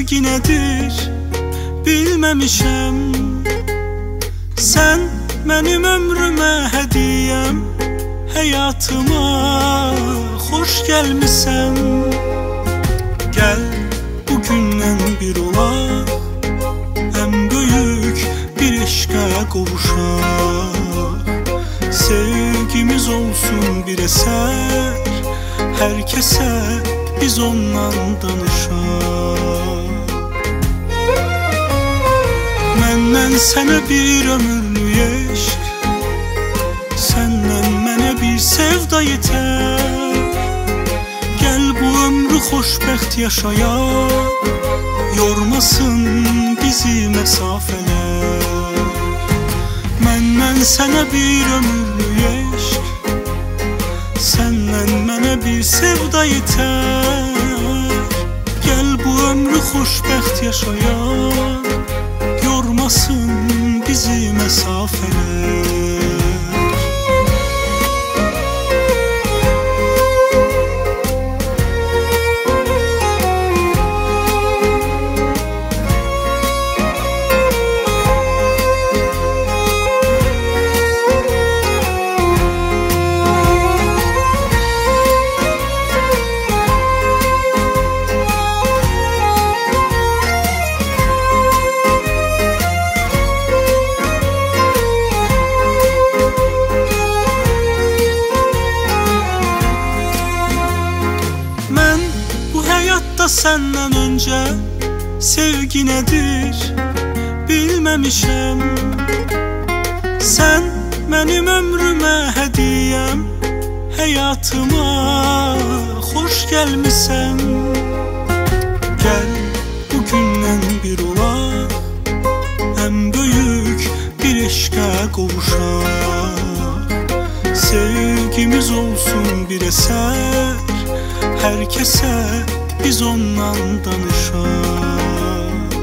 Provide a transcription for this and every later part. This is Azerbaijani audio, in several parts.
sevgi nədir bilməmişəm. Sən mənim ömrümə hədiyyəm, həyatıma xoş gəlmisən. Gəl bugündən bir olaq, ən böyük bir eşqə qovuşaq. Sevgimiz olsun bir əsər, hər kəsə biz ondan danışaq. Məndən sənə bir ömürlük eşq, səndən mənə bir sevda yetər. Gəl bu ömrü xoşbəxt yaşayaq, yormasın bizi məsafələr. Məndən sənə bir ömürlük eşq, səndən mənə bir sevda yetər. Gəl bu ömrü xoşbəxt yaşayaq, yormasın bizi məsafələr. Səndən öncə sevgi nədir bilməmişəm. Sən mənim ömrümə hədiyyəm, həyatıma xoş gəlmisən. Gəl bugündən bir olaq, ən böyük bir eşqə qovuşaq. Sevgimiz olsun bir əsər, hər kəsə biz ondan danışaq.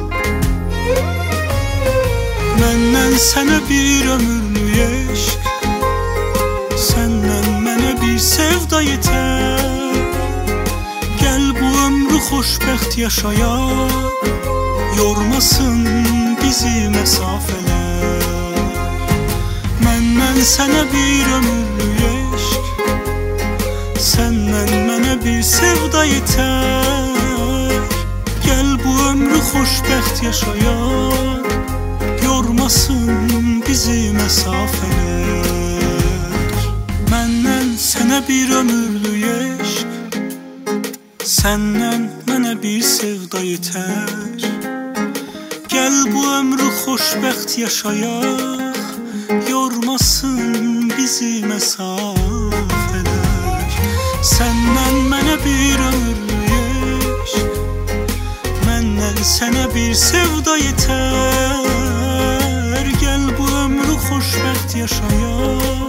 Məndən sənə bir ömürlük eşq, səndən mənə bir sevda yetər. Gəl bu ömrü xoşbəxt yaşayaq, yormasın bizi məsafələr. Məndən sənə bir ömürlük eşq, səndən mənə bir sevda yetər. Gəl bu ömrü xoşbəxt yaşayaq, yormasın bizi məsafələr. Məndən sənə bir ömürlük eşq, səndən mənə bir sevda yetər. Gəl bu ömrü xoşbəxt yaşayaq, yormasın bizi məsafələr. Səndən mənə bir ömürlük eşq, məndən sənə bir sevda yetər. Gəl bu ömrü xoşbəxt yaşayaq,